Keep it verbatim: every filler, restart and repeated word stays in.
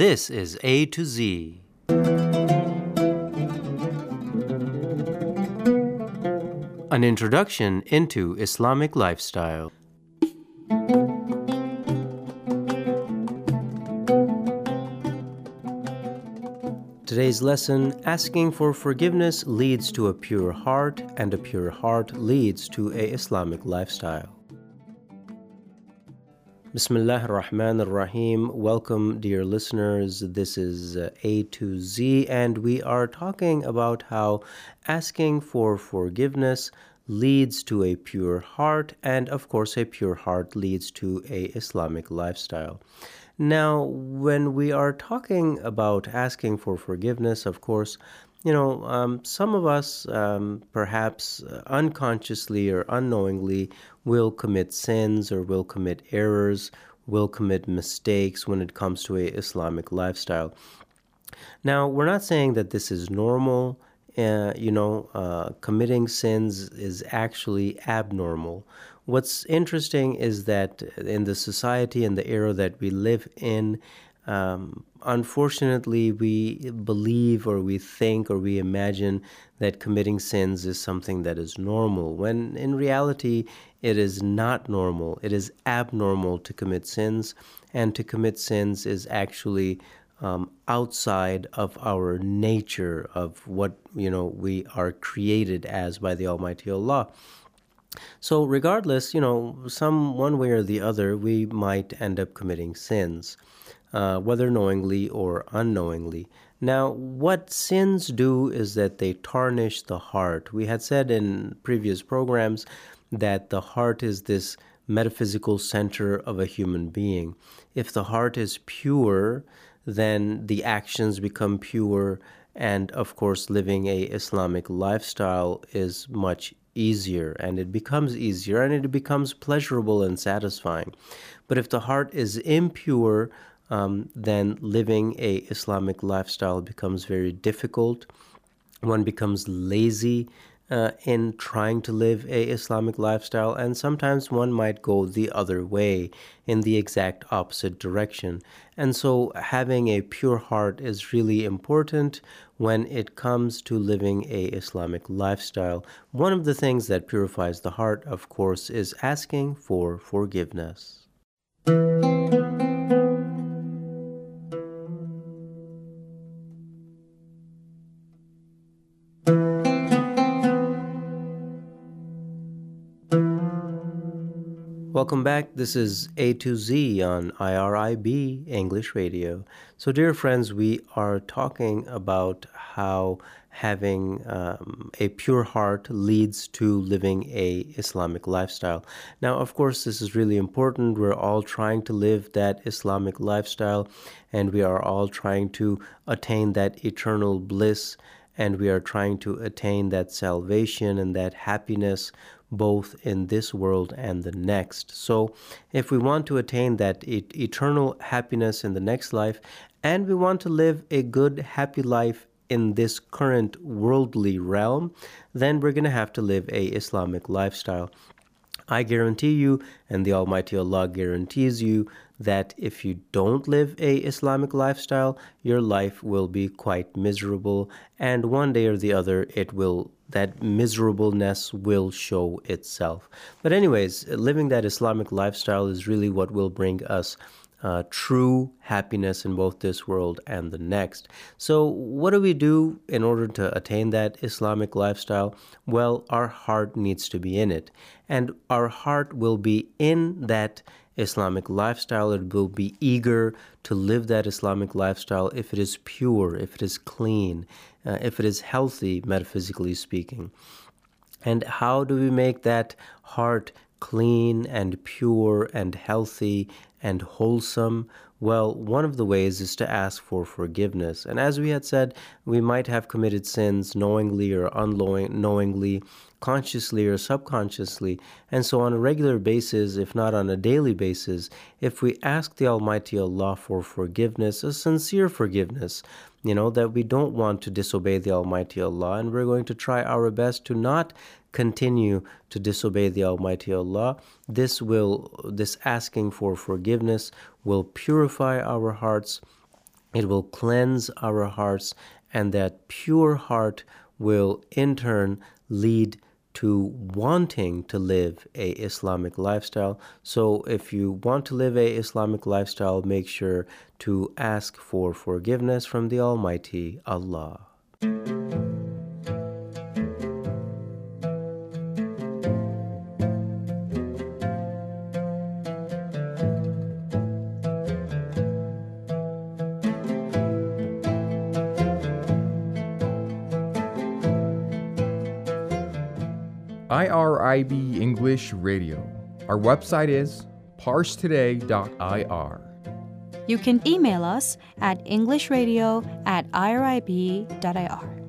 This is A to Z. An introduction into Islamic lifestyle. Today's lesson, asking for forgiveness leads to a pure heart, and a pure heart leads to a Islamic lifestyle. Bismillah ar-Rahman ar-Rahim. Welcome, dear listeners. This is uh, A to Z, and we are talking about how asking for forgiveness leads to a pure heart, and of course, a pure heart leads to a Islamic lifestyle. Now, when we are talking about asking for forgiveness, of course, you know, um, some of us, um, perhaps unconsciously or unknowingly, will commit sins or will commit errors, will commit mistakes when it comes to a Islamic lifestyle. Now, we're not saying that this is normal. Uh, you know, uh, committing sins is actually abnormal. What's interesting is that in the society and the era that we live in, um, unfortunately, we believe or we think or we imagine that committing sins is something that is normal, when in reality, it is not normal. It is abnormal to commit sins, and to commit sins is actually um, outside of our nature, of what, you know, we are created as by the Almighty Allah. So regardless, you know, some one way or the other, we might end up committing sins, uh, whether knowingly or unknowingly. Now, what sins do is that they tarnish the heart. We had said in previous programs that the heart is this metaphysical center of a human being. If the heart is pure, then the actions become pure, and of course, living a Islamic lifestyle is much easier, and it becomes easier, and it becomes pleasurable and satisfying. But if the heart is impure, um, then living a Islamic lifestyle becomes very difficult. One becomes lazy uh, in trying to live a Islamic lifestyle, and sometimes one might go the other way in the exact opposite direction. And so having a pure heart is really important when it comes to living a Islamic lifestyle. One of the things that purifies the heart, of course, is asking for forgiveness. Welcome back. This is A to Z on I R I B English Radio. So, dear friends, we are talking about how having um, a pure heart leads to living a Islamic lifestyle. Now, of course, this is really important. We're all trying to live that Islamic lifestyle, and we are all trying to attain that eternal bliss, and we are trying to attain that salvation and that happiness both in this world and the next. So if we want to attain that e- eternal happiness in the next life, and we want to live a good, happy life in this current worldly realm, then we're going to have to live a Islamic lifestyle. I guarantee you, and the Almighty Allah guarantees you, that if you don't live a Islamic lifestyle, your life will be quite miserable, and one day or the other, it will that miserableness will show itself. But anyways, living that Islamic lifestyle is really what will bring us uh, true happiness in both this world and the next. So what do we do in order to attain that Islamic lifestyle? Well, our heart needs to be in it. And our heart will be in that Islamic lifestyle. It will be eager to live that Islamic lifestyle if it is pure, if it is clean, uh, if it is healthy, metaphysically speaking. And how do we make that heart clean and pure and healthy and wholesome? Well, one of the ways is to ask for forgiveness. And as we had said, we might have committed sins knowingly or unknowingly, consciously or subconsciously. And so on a regular basis, if not on a daily basis, if we ask the Almighty Allah for forgiveness, a sincere forgiveness, you know, that we don't want to disobey the Almighty Allah, and we're going to try our best to not continue to disobey the Almighty Allah, this will, this asking for forgiveness will purify our hearts, It will cleanse our hearts, and that pure heart will in turn lead to wanting to live a Islamic lifestyle. So if you want to live a Islamic lifestyle, make sure to ask for forgiveness from the Almighty Allah. I R I B English Radio. Our website is parse today dot I R. You can email us at englishradio at irib dot I R.